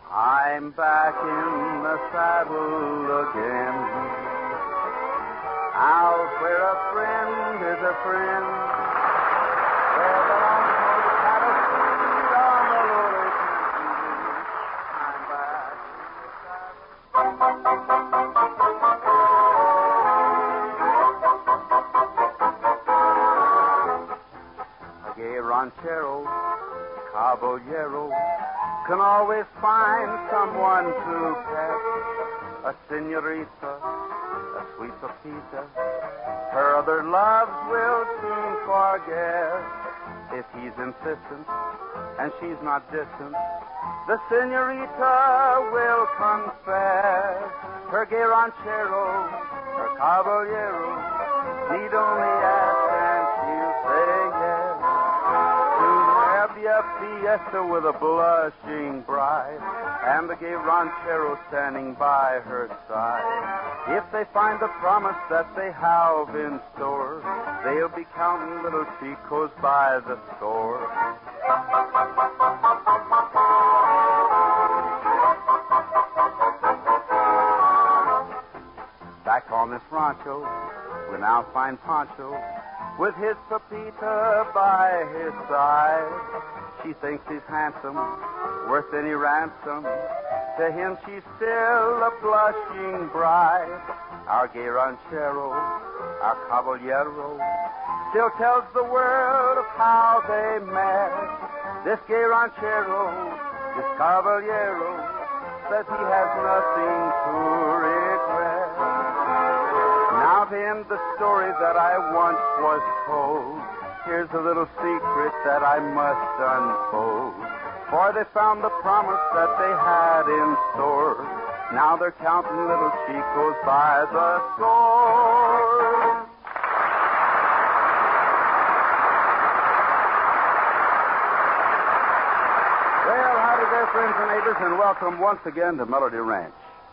I'm back in the saddle again. Out where a friend is a friend. Where the long-hauled cattle feed on the lowly country. I'm back in the saddle. A gay ranchero, caballero, can always find someone to pet. A senorita, a sweet Pepita, her other loves will soon forget. If he's insistent and she's not distant, the senorita will confess. Her gay ranchero, her caballero, need only ask and she'll say yes. A fiesta with a blushing bride and the gay ranchero standing by her side. If they find the promise that they have in store, they'll be counting little chicos by the score. Back on this rancho, we now find Pancho with his Pepita by his side. She thinks he's handsome, worth any ransom. To him she's still a blushing bride. Our gay ranchero, our caballero, still tells the world of how they met. This gay ranchero, this caballero, says he has nothing to regret. Now to end the story that I once was told, here's a little secret that I must unfold. For they found the promise that they had in store. Now they're counting little chicos by the score. Well, howdy there, friends and neighbors, and welcome once again to Melody Ranch.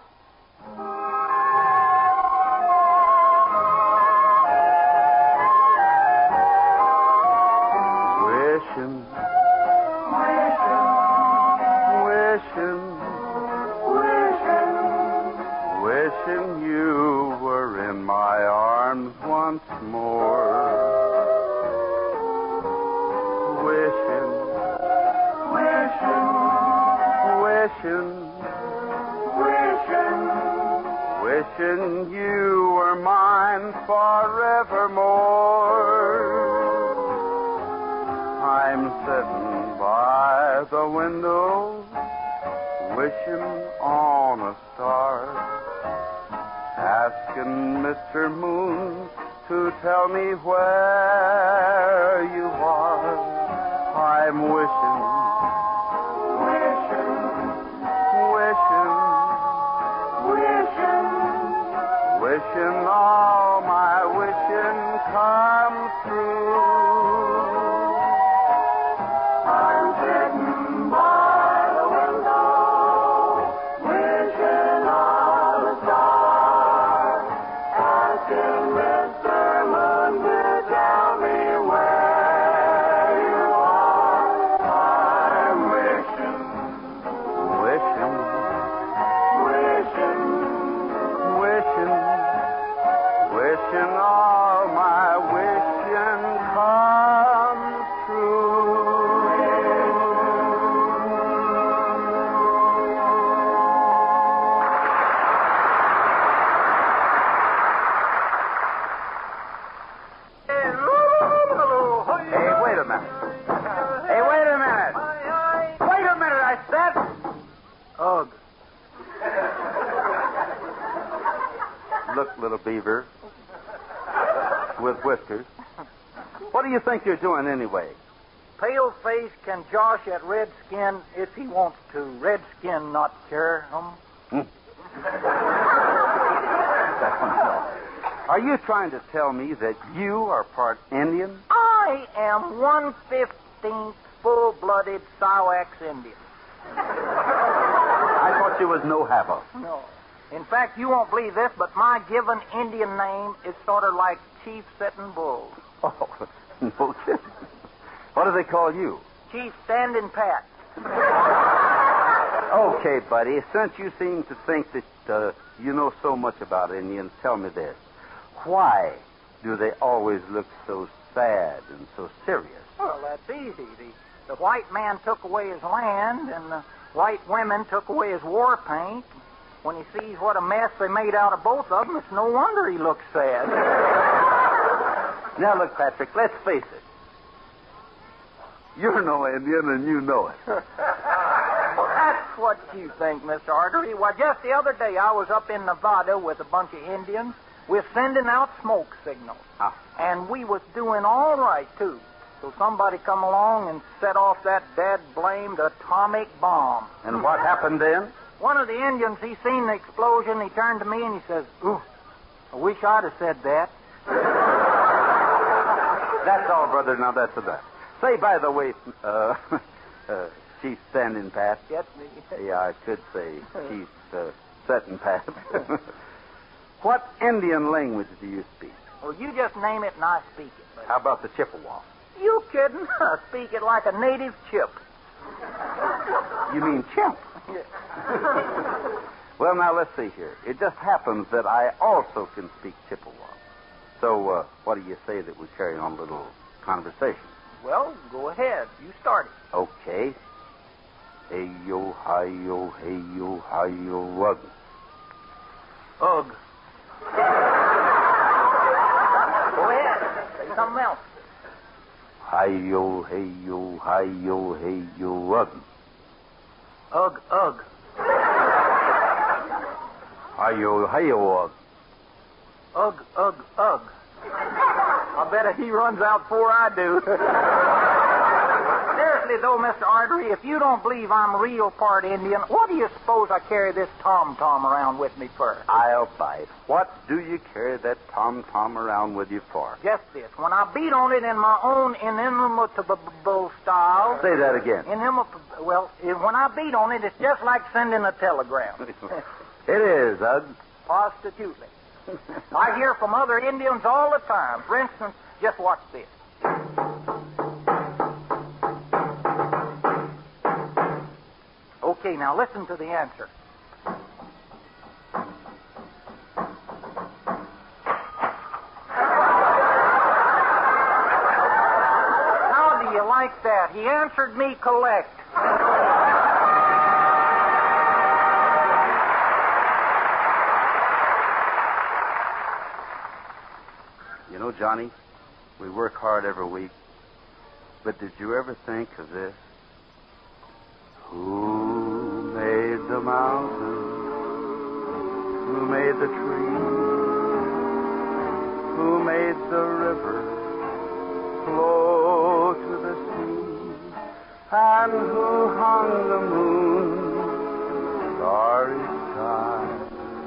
Wishing you were in my arms once more. Wishing you were mine forevermore. I'm sitting by the window, wishing on a star, asking Mr. Moon to tell me where you are. I'm wishing all my wishing comes true. I'm sitting by the window, wishing on a star, asking Mr. Moon to tell me where you are. I'm wishing all my wishing comes true. Hey, wait a minute. Wait a minute, I said. Ugh. Look, little beaver with whiskers, what do you think you're doing anyway? Paleface can josh at Redskin if he wants to. Redskin not care him. Are you trying to tell me that you are part Indian? I am 1/15 full-blooded Siwax Indian. I thought you was no hava. No. In fact, you won't believe this, but my given Indian name is sort of like Chief Sitting Bull. Oh, no kidding. What do they call you? Chief Standing Pat. Oh, Okay, buddy, since you seem to think that you know so much about Indians, tell me this. Why do they always look so sad and so serious? Well, that's easy. The white man took away his land, and the white women took away his war paint. When he sees what a mess they made out of both of them, it's no wonder he looks sad. Now, look, Patrick, let's face it. You're no Indian, and you know it. Well, that's what you think, Mr. Artery. Why, just the other day, I was up in Nevada with a bunch of Indians. We're sending out smoke signals. And we was doing all right, too. So somebody come along and set off that dad-blamed atomic bomb. And what happened then? One of the Indians, he seen the explosion. He turned to me and he says, "Ooh, I wish I'd have said that." That's all, brother. Now that's enough. Say, by the way, Chief Standing Pat. Yes, me. Yeah, I could say Chief Setting Pat. What Indian language do you speak? Well, you just name it and I speak it. Buddy. How about the Chippewa? You kidding? I speak it like a native chip. You mean chimp? Well, now, let's see here. It just happens that I also can speak Chippewa. So, what do you say that we carry on a little conversation? Well, go ahead. You start it. Okay. Hey-yo, hi-yo, hey-yo, hi-yo, ugh. Ugh. Go ahead. Say something else. Hi-yo, hey-yo, hi-yo, hey-yo, ugh. Ugh, ugh. Hi-yo, hey-yo, ugh. Ugh, ugh, ugh. I bet he runs out before I do. Seriously, though, Mr. Artery, if you don't believe I'm real part Indian, what do you suppose I carry this tom-tom around with me for? I'll bite. What do you carry that tom-tom around with you for? Just this. When I beat on it in my own inimitable style... Say that again. Well, when I beat on it, it's just like sending a telegram. It is, Ugg. Positively. I hear from other Indians all the time. For instance, just watch this. Okay, now listen to the answer. How do you like that? He answered me collect. You know, Johnny, we work hard every week. But did you ever think of this? Who made the mountain? Who made the tree? Who made the river flow to the sea? And who hung the moon in the starry sky?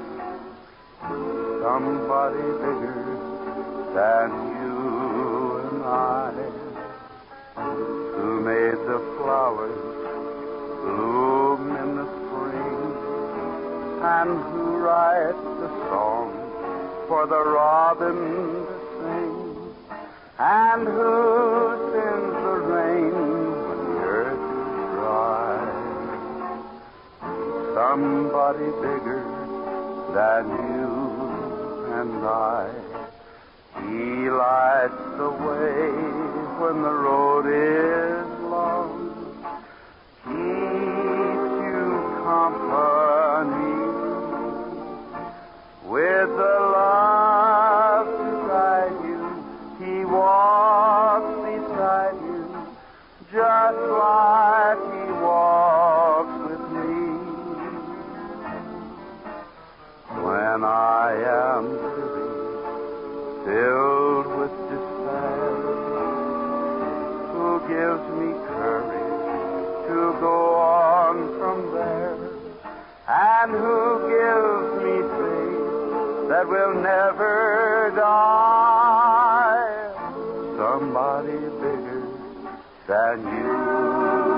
Somebody bigger than you and I. Who made the flowers bloom in the spring, and who writes the song for the robin to sing, and who sends the rain when the earth is dry. Somebody bigger than you and I. He lights the way when the road is long, keeps you company with the love to guide you. He walks beside you just like he walks with me. When I am busy, filled with despair, who gives me courage to go on from there, and who gives me faith that will never die. Somebody bigger than you.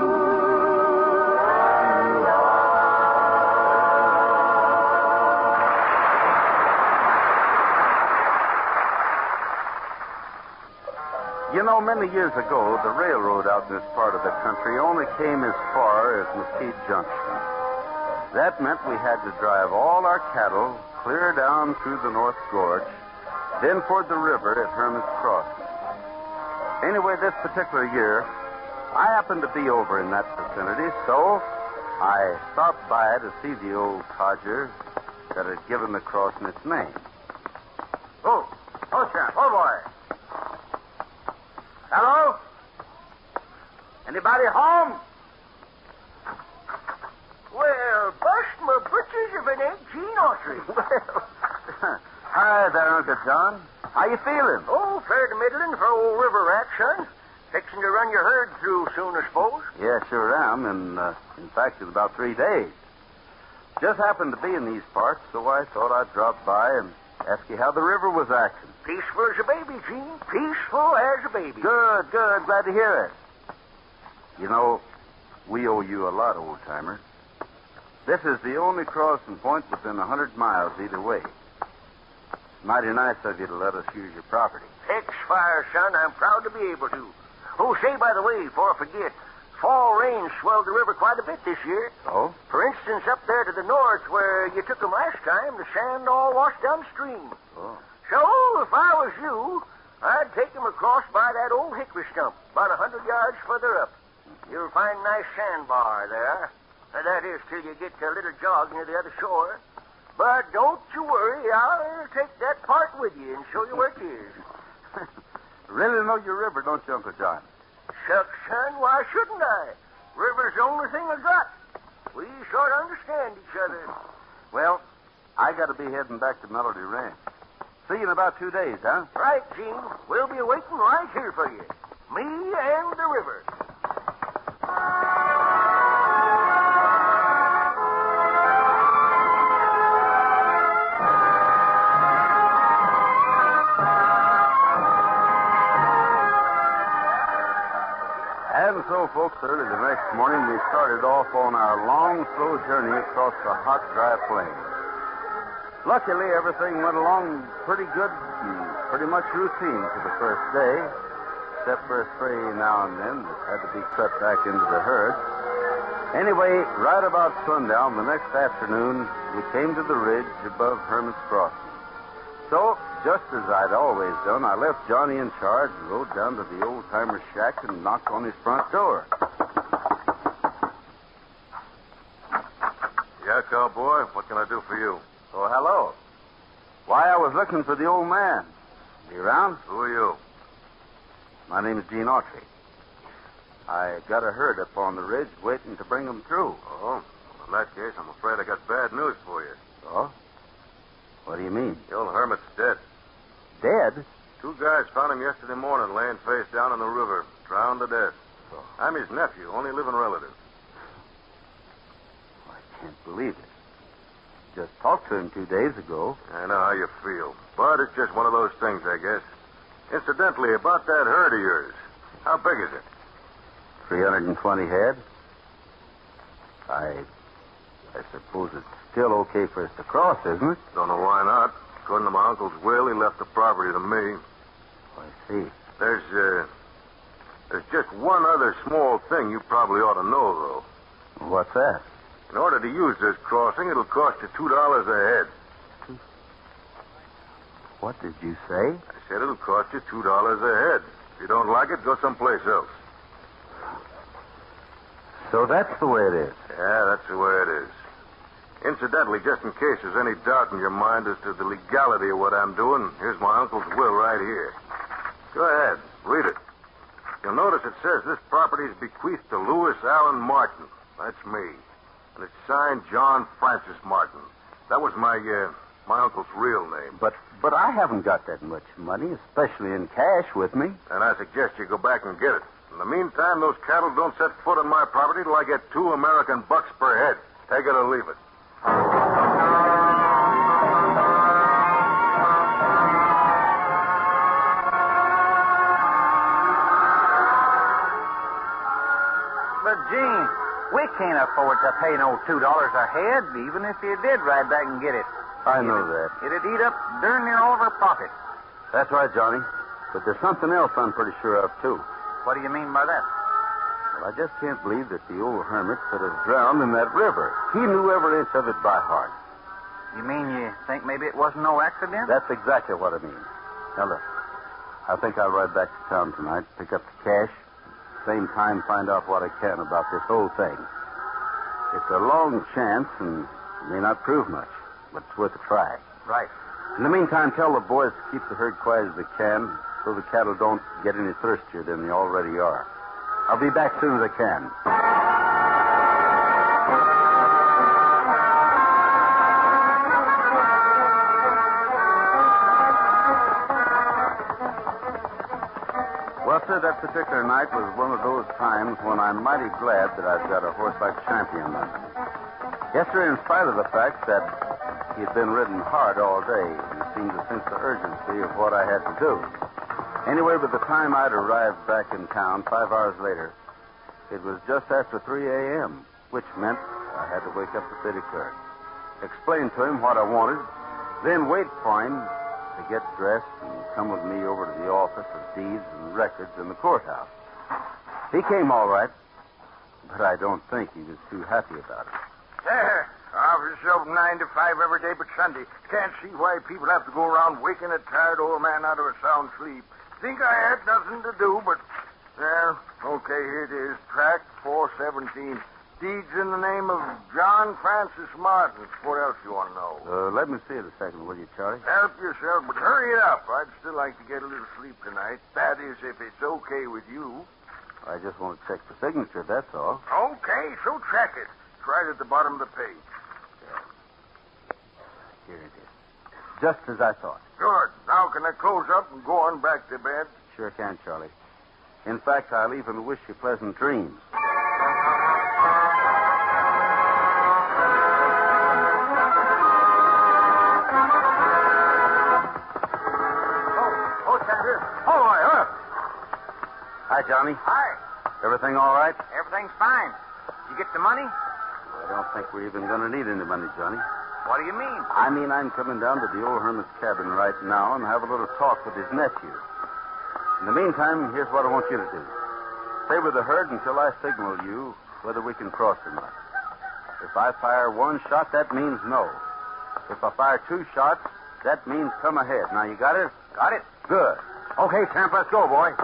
You know, many years ago, the railroad out in this part of the country only came as far as Mesquite Junction. That meant we had to drive all our cattle clear down through the North Gorge, then toward the river at Hermit's Crossing. Anyway, this particular year, I happened to be over in that vicinity, so I stopped by to see the old codger that had given the crossing its name. Oh, chap. Oh, boy. Hello? Anybody home? Well, bust my britches if it ain't Gene Autry. Well, hi there, Uncle John. How you feeling? Oh, fair to middling for old river rat, son. Fixing to run your herd through soon, I suppose. Yeah, sure am. And, in fact, in about 3 days. Just happened to be in these parts, so I thought I'd drop by and ask you how the river was acting. Peaceful as a baby, Gene. Peaceful as a baby. Good. Glad to hear it. You know, we owe you a lot, old-timer. This is the only crossing point within 100 miles either way. Mighty nice of you to let us use your property. Heck's fire, son. I'm proud to be able to. Oh, say, by the way, before I forget, fall rains swelled the river quite a bit this year. Oh? For instance, up there to the north where you took 'em last time, the sand all washed downstream. Oh. So, if I was you, I'd take 'em across by that old hickory stump, about 100 yards further up. You'll find a nice sandbar there. That is, till you get to a little jog near the other shore. But don't you worry, I'll take that part with you and show you where it is. Really know your river, don't you, Uncle John? Shucks, son, why shouldn't I? River's the only thing I got. We sort of understand each other. Well, I got to be heading back to Melody Ranch. See you in about 2 days, huh? Right, Gene. We'll be waiting right here for you. Me and the river. And so, folks, early the next morning, we started off on our long, slow journey across the hot, dry plains. Luckily, everything went along pretty good and pretty much routine for the first day, except for a stray now and then that had to be cut back into the herd. Anyway, right about sundown the next afternoon, we came to the ridge above Hermit's Crossing. So, just as I'd always done, I left Johnny in charge and rode down to the old-timer's shack and knocked on his front door. Yeah, cowboy. What can I do for you? Oh, hello. Why, I was looking for the old man. Is he around? Who are you? My name is Gene Autry. I got a herd up on the ridge waiting to bring them through. Oh, well, in that case, I'm afraid I got bad news for you. Oh? What do you mean? The old hermit's dead. Dead? 2 guys found him yesterday morning laying face down in the river, drowned to death. Oh. I'm his nephew, only living relative. I can't believe it. Just talked to him 2 days ago. I know how you feel, but it's just one of those things, I guess. Incidentally, about that herd of yours, how big is it? 320 head. I suppose it's still okay for us to cross, isn't it? Don't know why not. According to my uncle's will, he left the property to me. I see. There's just one other small thing you probably ought to know, though. What's that? In order to use this crossing, it'll cost you $2 a head. What did you say? I said it'll cost you $2 a head. If you don't like it, go someplace else. So that's the way it is. Yeah, that's the way it is. Incidentally, just in case there's any doubt in your mind as to the legality of what I'm doing, here's my uncle's will right here. Go ahead, read it. You'll notice it says this property is bequeathed to Lewis Allen Martin. That's me. And it's signed John Francis Martin. That was my uncle's real name. But I haven't got that much money, especially in cash, with me. And I suggest you go back and get it. In the meantime, those cattle don't set foot on my property till I get 2 American bucks per head. Take it or leave it. But, Gene, we can't afford to pay no $2 a head, even if you did ride back and get it. I know that. It'd eat up darn near all of our pockets. That's right, Johnny. But there's something else I'm pretty sure of, too. What do you mean by that? I just can't believe that the old hermit could have drowned in that river. He knew every inch of it by heart. You mean you think maybe it wasn't no accident? That's exactly what I mean. Now, look, I think I'll ride back to town tonight, pick up the cash, same time find out what I can about this whole thing. It's a long chance and may not prove much, but it's worth a try. Right. In the meantime, tell the boys to keep the herd quiet as they can so the cattle don't get any thirstier than they already are. I'll be back soon as I can. Well, sir, that particular night was one of those times when I'm mighty glad that I've got a horse like Champion under me. Yes, sir, in spite of the fact that he'd been ridden hard all day, he seemed to sense the urgency of what I had to do. Anyway, by the time I'd arrived back in town 5 hours later, it was just after 3 a.m., which meant I had to wake up the city clerk, explain to him what I wanted, then wait for him to get dressed and come with me over to the office of deeds and records in the courthouse. He came all right, but I don't think he was too happy about it. There. Office open 9 to 5 every day but Sunday. Can't see why people have to go around waking a tired old man out of a sound sleep. Think I had nothing to do, but... Well, okay, here it is. Tract 417. Deeds in the name of John Francis Martin. What else you want to know? Let me see it a second, will you, Charlie? Help yourself, but hurry it up. I'd still like to get a little sleep tonight. That is, if it's okay with you. I just want to check the signature, that's all. Okay, so check it. It's right at the bottom of the page. Here it is. Just as I thought. Good. Now can I close up and go on back to bed? Sure can, Charlie. In fact, I'll even wish you pleasant dreams. Oh, Sanders. Oh, hi. Hi, Johnny. Hi. Everything all right? Everything's fine. You get the money? I don't think we're even going to need any money, Johnny. What do you mean? I mean, I'm coming down to the old hermit's cabin right now and have a little talk with his nephew. In the meantime, here's what I want you to do. Stay with the herd until I signal you whether we can cross or not. If I fire one shot, that means no. If I fire two shots, that means come ahead. Now, you got it? Got it. Good. Okay, Champ, let's go, boy.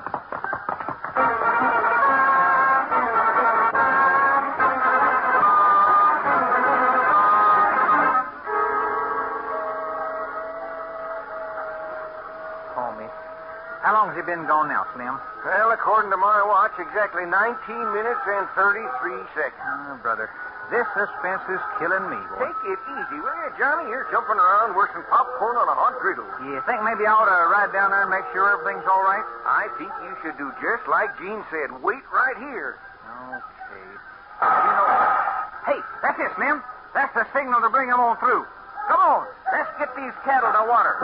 How long has he been gone now, Slim? Well, according to my watch, exactly 19 minutes and 33 seconds. Oh, brother, this suspense is killing me, boy. Take it easy, will you, Johnny? You're jumping around worse than popcorn on a hot griddle. You think maybe I ought to ride down there and make sure everything's all right? I think you should do just like Gene said. Wait right here. Okay. You know... Hey, that's it, Slim. That's the signal to bring them on through. Come on, let's get these cattle to water.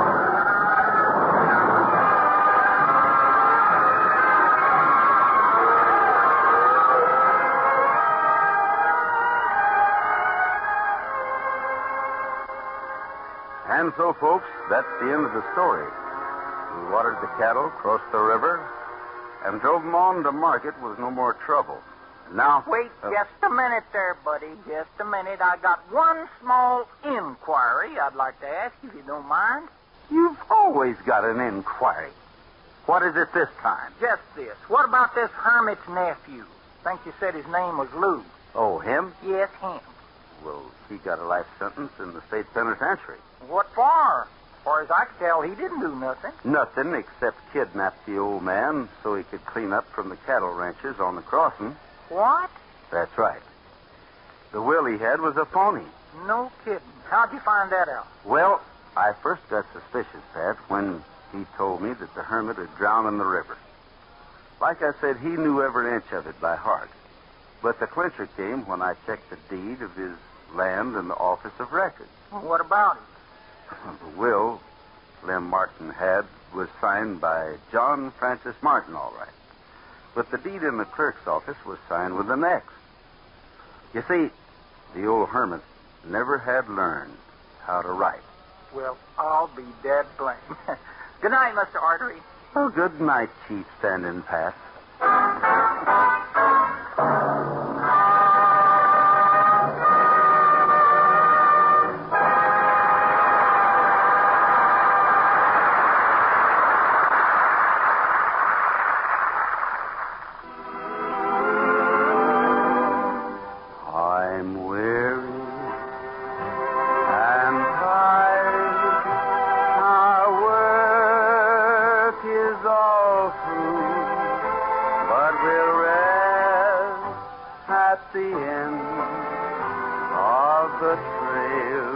And so, folks, that's the end of the story. We watered the cattle, crossed the river, and drove them on to market with no more trouble. Now... Wait just a minute there, buddy. Just a minute. I got one small inquiry I'd like to ask, if you don't mind. You've always got an inquiry. What is it this time? Just this. What about this hermit's nephew? Think you said his name was Lou. Oh, him? Yes, him. Well, he got a life sentence in the state penitentiary. What for? As far as I can tell, he didn't do nothing. Nothing except kidnap the old man so he could clean up from the cattle ranches on the crossing. What? That's right. The will he had was a phony. No kidding. How'd you find that out? Well, I first got suspicious, Pat, when he told me that the hermit had drowned in the river. Like I said, he knew every inch of it by heart. But the clincher came when I checked the deed of his land in the Office of Records. Well, what about it? The will Lem Martin had was signed by John Francis Martin, all right. But the deed in the clerk's office was signed with an X. You see, the old hermit never had learned how to write. Well, I'll be dead blamed. Good night, Mr. Artery. Well, good night, Chief Standing Pat. the trail.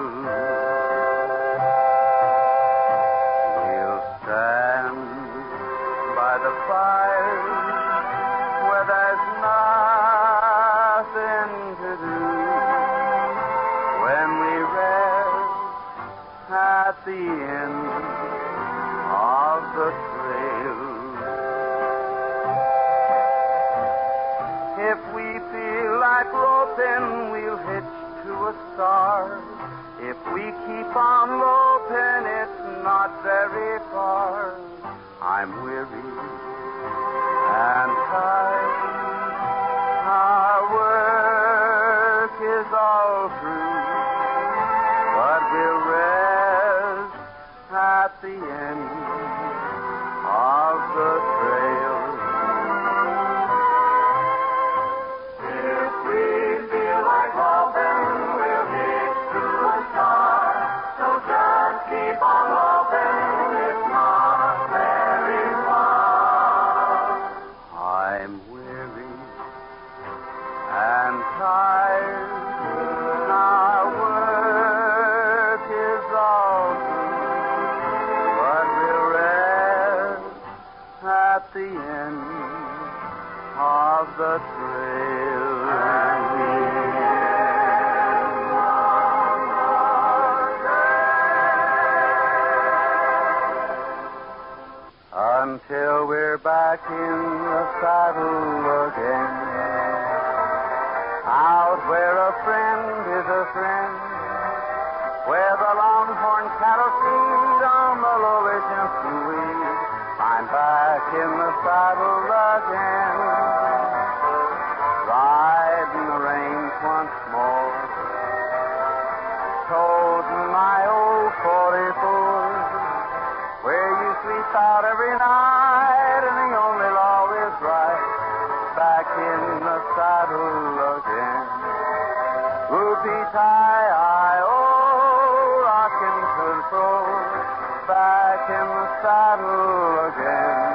We'll stand by the fire where there's nothing to do. When we rest at the end of the trail. If we feel like roping, we'll hitch to a star. If we keep on loping, it's not very far. I'm weary and tired. Our work is all through, but we'll rest at the end of the trail. If we feel like hoping, we'll hitch to a star. So just keep on hoping, it's not very far. I'm weary and tired. Our work is all through, but we'll rest at the end of the trail. Until we're back in the saddle again, out where a friend is a friend, where the longhorn cattle feed on the lowest weed. I'm back in the saddle again, riding the range once more, toting my old 44, where you sleep out every night, and the only law is right. Back in the saddle again. Whoopie-tie-I-O, rockin' to and fro. Back in the saddle again.